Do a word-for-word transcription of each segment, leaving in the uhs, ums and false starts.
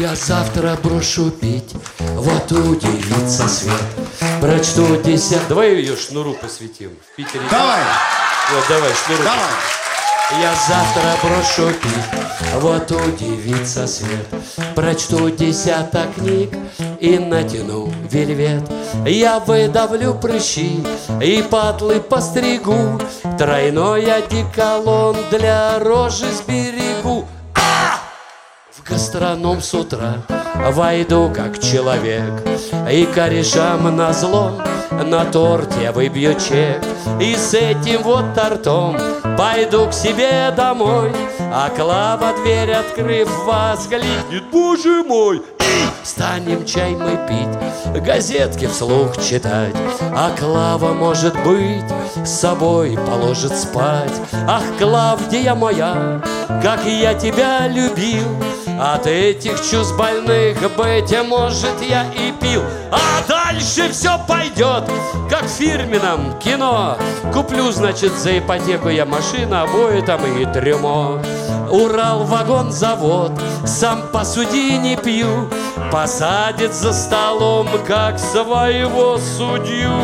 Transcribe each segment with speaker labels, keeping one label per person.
Speaker 1: Я завтра брошу пить, вот удивится свет. Прочту десять. Давай ее шнуру посвятим. В Питере.
Speaker 2: Давай.
Speaker 1: Вот, давай, шнуру.
Speaker 2: Давай.
Speaker 1: Я завтра брошу пить, вот удивится свет. Прочту десяток книг и натяну вельвет. Я выдавлю прыщи и патлы постригу. Тройной одеколон для рожи сберегу. А! В гастроном с утра войду как человек, и корешам назло на торт я выбью чек. И с этим вот тортом пойду к себе домой, а Клава, дверь открыв, воскликнет: боже мой! И станем чай мы пить, газетки вслух читать, а Клава, может быть, с собой положит спать. Ах, Клавдия моя, как я тебя любил! От этих чувств больных быть, может, я и пил. А дальше все пойдет, как в фирменном кино. Куплю, значит, за ипотеку я машину, обои там и трюмо. Урал, вагон, завод, сам посуди, не пью. Посадит за столом, как своего судью.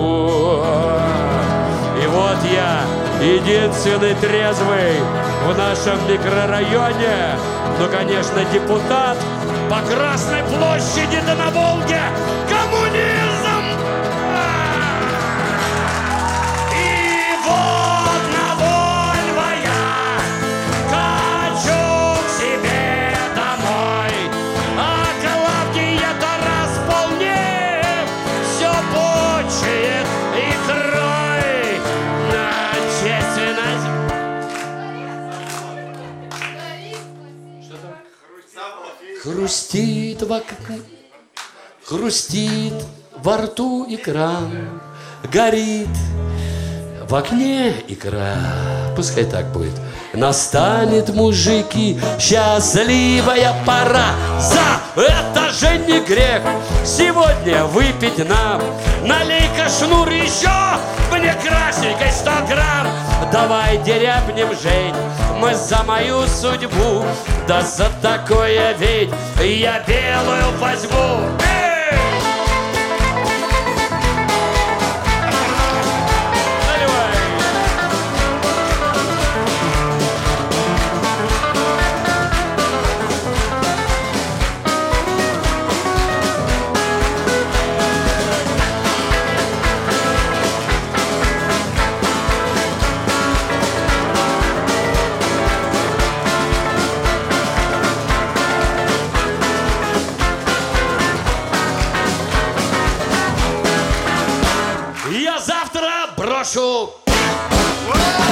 Speaker 1: И вот я, единственный трезвый в нашем микрорайоне, ну, конечно, депутат по Красной площади да на Волге. Коммунизм! И вот на Вольво я хочу к себе домой, а Клавдия-то располнев все почует икрой на чественность. Хрустит в окне, хрустит во рту икра, горит в окне икра. Пускай так будет. Настанет, мужики, счастливая пора. За это же не грех сегодня выпить нам. Налей-ка, шнур, еще мне красненькой сто грамм. Давай дерябнем, Жень, мы за мою судьбу. Да за такое ведь я белую возьму. Эй! Наливай! Я завтра брошу.